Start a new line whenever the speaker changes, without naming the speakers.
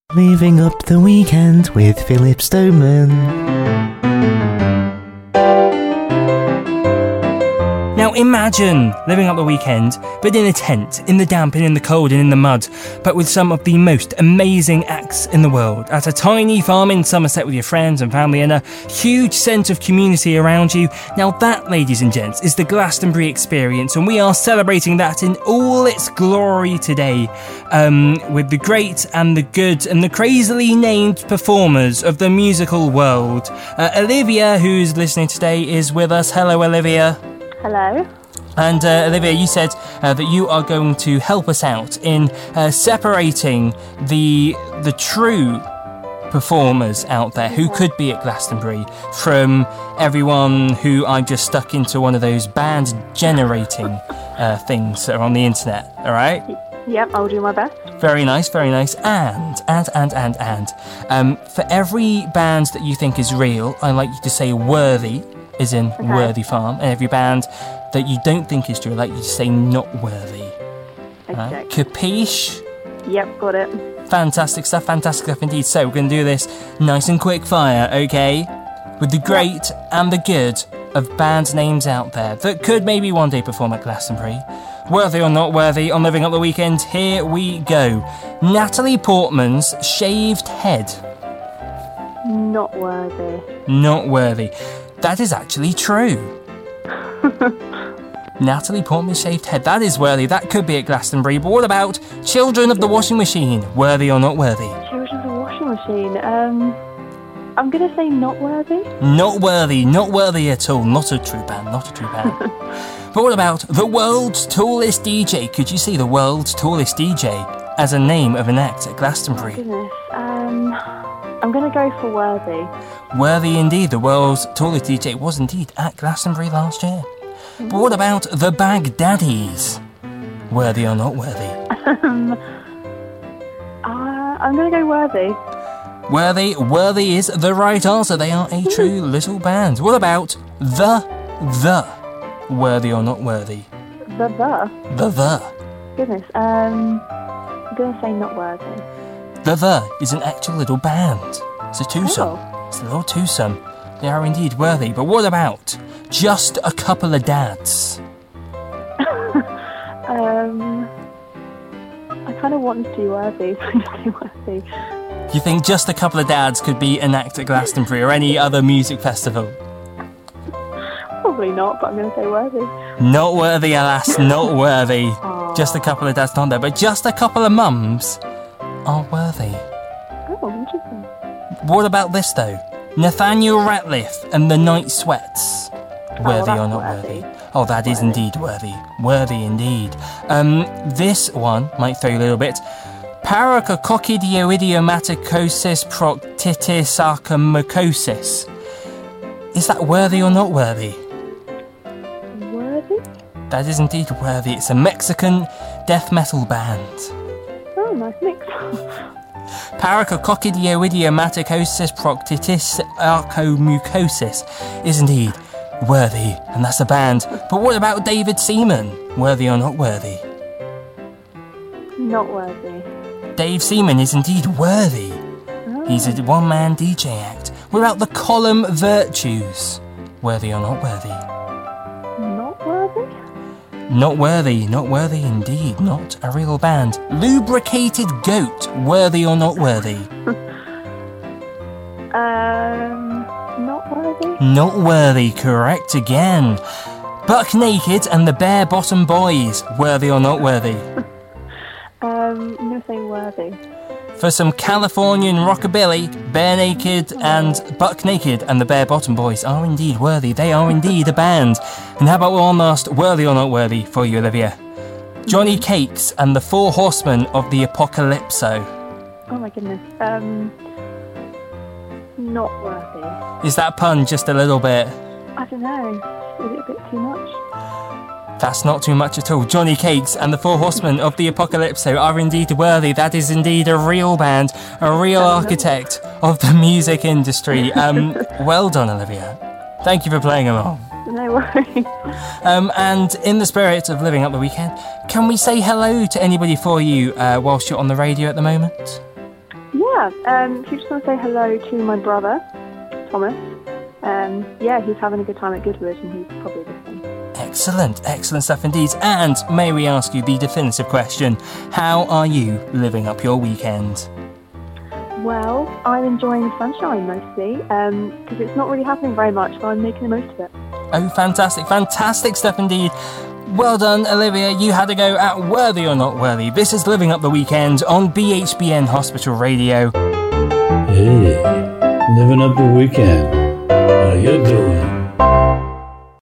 Living up the weekend with Philip Stoneman.
Now imagine living up the weekend, but in a tent, in the damp and in the cold and in the mud, but with some of the most amazing acts in the world, at a tiny farm in Somerset with your friends and family and a huge sense of community around you. Now that, ladies and gents, is the Glastonbury experience, and we are celebrating that in all its glory today, with the great and the good and the crazily named performers of the musical world. Olivia, who's listening today, is with us. Hello, Olivia.
Hello.
And Olivia, you said that you are going to help us out in separating the true performers out there who could be at Glastonbury from everyone who I've just stuck into one of those band generating things that are on the internet. All right?
Yep, I'll do my best.
Very nice, very nice. And for every band that you think is real, I'd like you to say worthy, as in Worthy Farm, and every band that you don't think is true, I'd like you to say not worthy.
Okay.
Capiche?
Yep, got it.
Fantastic stuff indeed. So we're going to do this nice and quick fire, okay? With the great and the good of band names out there that could maybe one day perform at Glastonbury. Worthy or not worthy, on Living Up the Weekend, here we go. Natalie Portman's shaved head.
Not worthy.
Not worthy. That is actually true. Natalie Portman's shaved head. That is worthy. That could be at Glastonbury. But what about Children of the Washing Machine? Worthy or not worthy?
Children of the Washing Machine. I'm going to say not worthy.
Not worthy. Not worthy at all. Not a true band. Not a true band. But what about the world's tallest DJ? Could you see the world's tallest DJ as a name of an act at Glastonbury?
Oh, goodness. I'm going to go for worthy.
Worthy indeed. The world's tallest DJ was indeed at Glastonbury last year. But what about the Baghdadis? Worthy or not worthy?
I'm going to go worthy.
Worthy is the right answer. They are a true little band. What about the? Worthy or not worthy?
The.
The.
Goodness. I'm going to say not worthy.
The is an actual little band. It's a twosome.
Oh.
It's a little twosome. They are indeed worthy. But what about just a couple of dads?
I kind of want to be worthy, so I'm going to say worthy.
You think just a couple of dads could be an act at Glastonbury or any other music festival?
Probably not, but I'm going to say worthy.
Not worthy, alas, not worthy.
Aww.
Just a couple of dads not there, but just a couple of mums are worthy.
Oh, interesting.
What about this though? Nathaniel Rateliff and the Night Sweats. Worthy or not worthy? Oh, that is indeed worthy. Worthy indeed. This one might throw you a little bit. Paracoccidioidiomatocosis proctitis archimycosis. Is that worthy or not worthy?
Worthy?
That is indeed worthy. It's a Mexican death metal band.
Oh, nice mix.
Paracoccidioidiomatocosis proctitis archimycosis is indeed worthy, and that's a band. But what about David Seaman? Worthy or not worthy?
Not worthy.
Dave Seaman is indeed worthy.
Oh.
He's a one-man DJ act. What about the Column Virtues? Worthy or not worthy?
Not worthy?
Not worthy, not worthy indeed. Not a real band. Lubricated Goat. Worthy or not worthy?
Not worthy?
Not worthy, correct again. Buck Naked and the Bare Bottom Boys. Worthy or not worthy?
I'm going to say worthy.
For some Californian rockabilly, Bare Naked and Buck Naked and the Bare Bottom Boys are indeed worthy. They are indeed a band. And how about one last worthy or not worthy for you, Olivia? Johnny Cakes and the Four Horsemen of the Apocalypso.
Oh my goodness. Not worthy.
Is that pun just a little bit?
I don't know. Is it a bit too much?
That's not too much at all. Johnny Cakes and the Four Horsemen of the Apocalypso are indeed worthy. That is indeed a real band, a real architect of the music industry. Well done, Olivia. Thank you for playing along.
No worries.
And in the spirit of living up the weekend, can we say hello to anybody for you whilst you're on the radio at the moment?
Yeah, So just want to say hello to my brother, Thomas. He's having a good time at Goodwood and he's probably listening.
Excellent stuff indeed. And may we ask you the definitive question, how are you living up your weekend?
Well, I'm enjoying the sunshine mostly, because it's not really happening very much, so I'm making the most of it.
Oh, fantastic stuff indeed. Well done, Olivia. You had a go at Worthy or Not Worthy. This is Living Up the Weekend on BHBN Hospital Radio.
Hey, living up the weekend. How you doing?